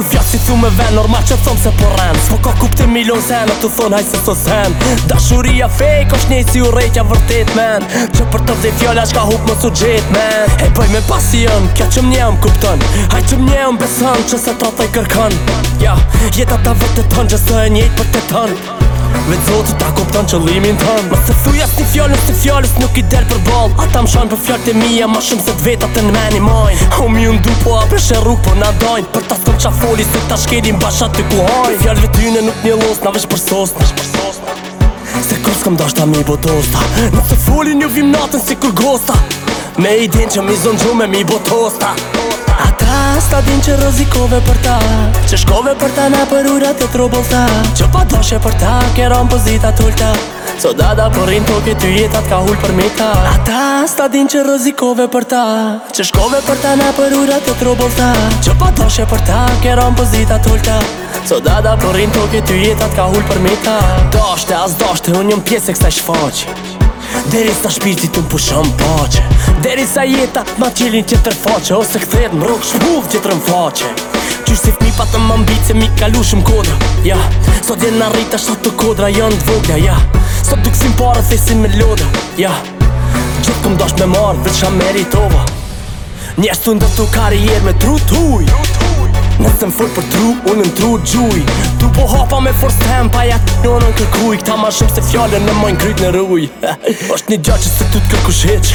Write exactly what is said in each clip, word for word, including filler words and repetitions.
Kur fjall si thu me ven, normal që thom se po ren S'po ka kuptim milion sen, a tu thon haj se so sen Dashuria fake, është njej si u rejtja vërtet men Që për të vdej fjalla shka hup mos u gjet men E bëj me pasion, kja që m'nje më kupton Haj që m'nje më beson, që se tra thej kërkon Ja, jeta ta vërteton, që se e njejt për të ton Vetë zotë ta kupton qëllimin tën Më se thuja s'ni fjallës si fjallës nuk i del për ball Ata më shojnë për fjallët e mija ma shumë se t'vetat e n'meni mojnë O mi undu po apesh e rrug po na dojnë Për ta s'kom qa foli se ta shkelin basha ty ku hojnë Fjallëve tyne nuk një los na vesh për sosna Se kur s'kom dashta mi bodosta Nëse folin ju vim natën si kur gosta Me i din që mi zonë gjume mi botosta Ata s'ta din që rëzikove për ta Që shkove për ta na për urat e trobolta Që pa doshe për ta keron pozita t'ulta So dada përin toke ty jetat ka hull për mita Ata s'ta din që rëzikove për ta Që shkove për ta na për urat e trobolta Që pa doshe për ta keron pozita t'ulta So dada përin toke ty jetat ka hull për mita Dashte as dashte unë jëm pjesë e kësaj shfaqe Deri sa shpirti të m'pushon pache Deri sa jeta ma qilin tjetër faqe Ose këthet m'rok shmudh tjetër m'faqe Qysh si fmi pa të më mbit se mi kalu shumë kodra Ja, sot jen arrit ashtat të kodra janë t'vogla Ja, sot duk sim pare thesin me loda Ja, gjithë këm dasht me marrë veç a meritova Njerës të ndër të karrier me tru t'huj Nëse më folë për tru, unë në tru gjuj Tu po hapa me force tempa, ja të njënën kërkuj Këta ma shumë se fjallën në mojnë kryt në rruj Është një gjatë që se tu t'kërkush heq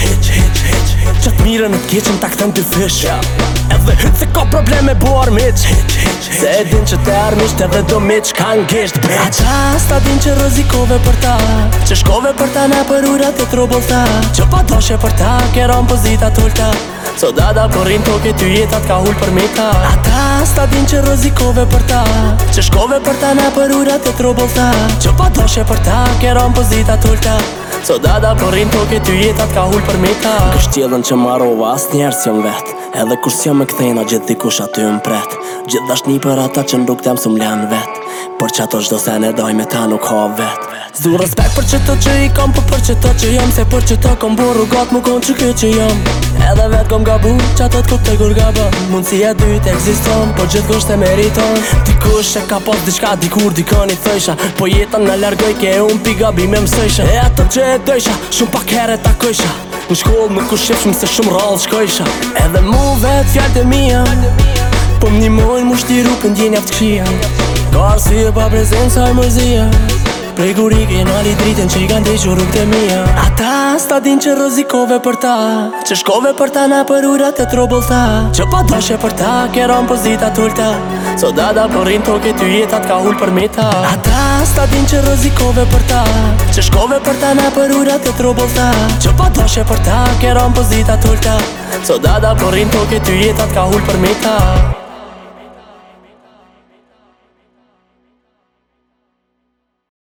Qatë mire në t'keqen ta këtën dy fish Edhe hytë se ka probleme bo armiq Se e din që te armisht edhe do miq ka ngisht Ata s'ta din që rëzikove për ta Që shkove për ta na për urat e trobolta Që pa doshe për ta keron pozita t'ulta So dada përin toke ty jetat ka hull për mita Ata s'ta din që rëzikove për ta Që shkove për ta na për urat e trobolta Që pa doshe për ta keron pozita t'ulta So dada përin toke ty jetat ka hull për mita Kështë tjellën që marova as njerë s'jom vet Edhe kur s'jom me kthejna gjithë dikush aty m'pret Gjithë dashni për ata që n'rrug tem s'u m'lan vet Por që ato çdo sen e doj me ta nuk ha vet Zdu respekt për që të që i kam për për që të që jam Se për që të kom bo rrugat mu kon që kë që jam Edhe vet kom gabu që ato t'kup të kur gabon Mundësia dyt eksiston, por gjithë kusht e meriton Dikush e ka pas diçka dikur dikën i thësha Po jetën në largoj ke unë pi gabime mësësha E ato që e dojsha, shumë pak herë takojsha Në shkollë nuk u shifshmë se shumë rallë shkojsha Edhe mu vet fjallët e mija Po m'ni mojnë mu shtiru për ndjenja të kshia Ka arsye pa prezenca e mërzia Prej kur i kenali dritën që i kanë dequr rrugët e mija Ata s'ta din që rëzikove për ta Që shkove për ta na për urat e trobolta Që pa doshe për ta keron pozita t'ulta So dada përin toke ty jetat ka hull për mita Ata s'ta din që rëzikove për ta Që shkove për ta na për urat e trobolta Që pa doshe për ta keron pozita t'ulta So dada përin toke ty jetat ka hull për mita